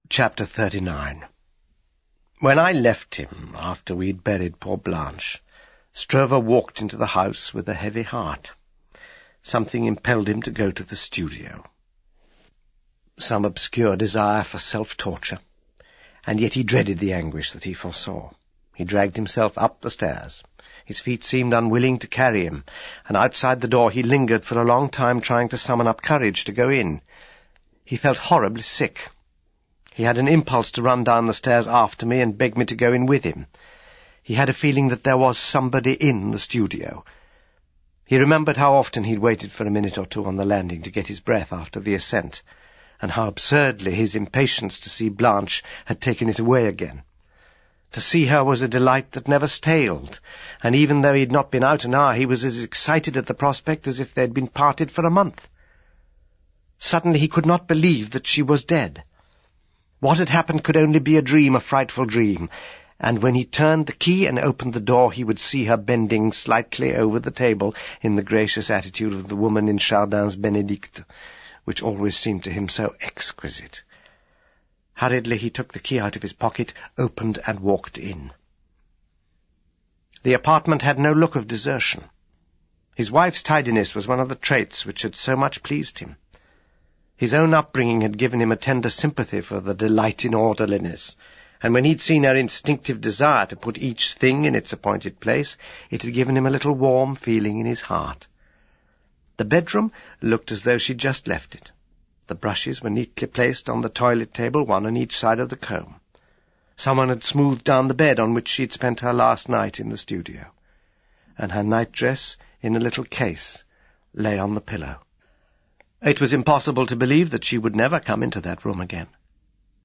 Chapter 39. When I left him, after we'd buried poor Blanche, Stroeve walked into the house with a heavy heart. Something impelled him to go to the studio. Some obscure desire for self-torture, and yet he dreaded the anguish that he foresaw. He dragged himself up the stairs. His feet seemed unwilling to carry him, and outside the door he lingered for a long time, trying to summon up courage to go in. He felt horribly sick. He had an impulse to run down the stairs after me and beg me to go in with him. He had a feeling that there was somebody in the studio. He remembered how often he'd waited for a minute or two on the landing to get his breath after the ascent, and how absurdly his impatience to see Blanche had taken it away again. To see her was a delight that never staled, and even though he had not been out an hour, he was as excited at the prospect as if they had been parted for a month. Suddenly he could not believe that she was dead. What had happened could only be a dream, a frightful dream, and when he turned the key and opened the door he would see her bending slightly over the table in the gracious attitude of the woman in Chardin's Benedicte, which always seemed to him so exquisite. Hurriedly he took the key out of his pocket, opened and walked in. The apartment had no look of desertion. His wife's tidiness was one of the traits which had so much pleased him. His own upbringing had given him a tender sympathy for the delight in orderliness, and when he'd seen her instinctive desire to put each thing in its appointed place, it had given him a little warm feeling in his heart. The bedroom looked as though she'd just left it. The brushes were neatly placed on the toilet table, one on each side of the comb. Someone had smoothed down the bed on which she'd spent her last night in the studio, and her nightdress, in a little case, lay on the pillow. It was impossible to believe that she would never come into that room again.